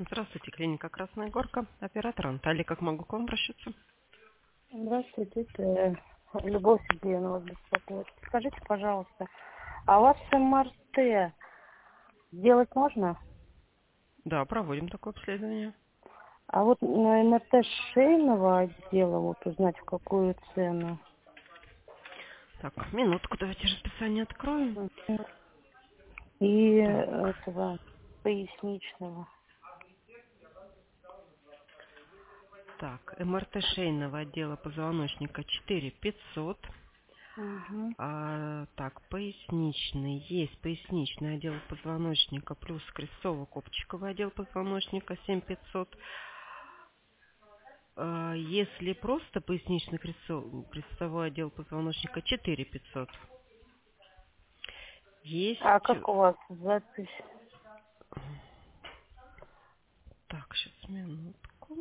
Здравствуйте, клиника Красная Горка, оператор Анталия. Как могу к вам обращаться? Здравствуйте, это Любовь Сергеевна вас беспокоит. Скажите, пожалуйста, а у вас МРТ делать можно? Да, проводим такое обследование. А вот на МРТ шейного отдела вот узнать, в какую цену? Так, минутку, давайте расписание откроем. Мгм. И Так, этого поясничного. так, МРТ шейного отдела позвоночника 4500. Угу. Так, поясничный. Есть поясничный отдел позвоночника плюс крестово-копчиковый отдел позвоночника 7500. Если просто поясничный крестовой отдел позвоночника 4500. А Есть. как у вас запись? Так, сейчас минутку.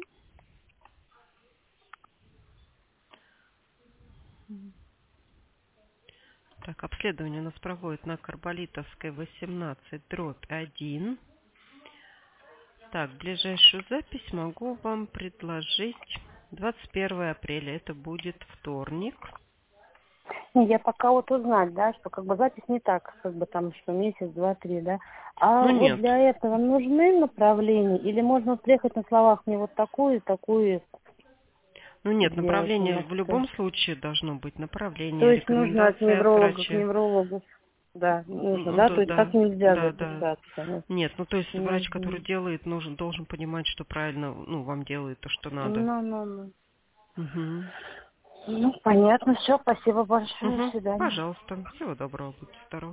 Так, обследование у нас проводит на Карболитовской 18/1. Так, ближайшую запись могу вам предложить 21 апреля. Это будет вторник. Не, я пока вот узнать, да, что как бы запись не так, как бы там, что месяц, два, три, да. А Ну вот нет. для этого нужны направления или можно вот приехать на словах мне вот такую Ну нет, сделать направление в МРТ? любом случае должно быть. То Направление, есть нужно от рекомендация от невролога к врача. неврологу. Да, нужно, Ну да, да, то есть так да, нельзя да, да. записаться. Ну, Нет, ну то есть врач, который мгм. делает, должен понимать, что правильно, вам делает то, что надо. Ну. Угу. Ну, понятно, все, спасибо большое, до Угу. свидания. Пожалуйста. Всего доброго, будьте здоровы.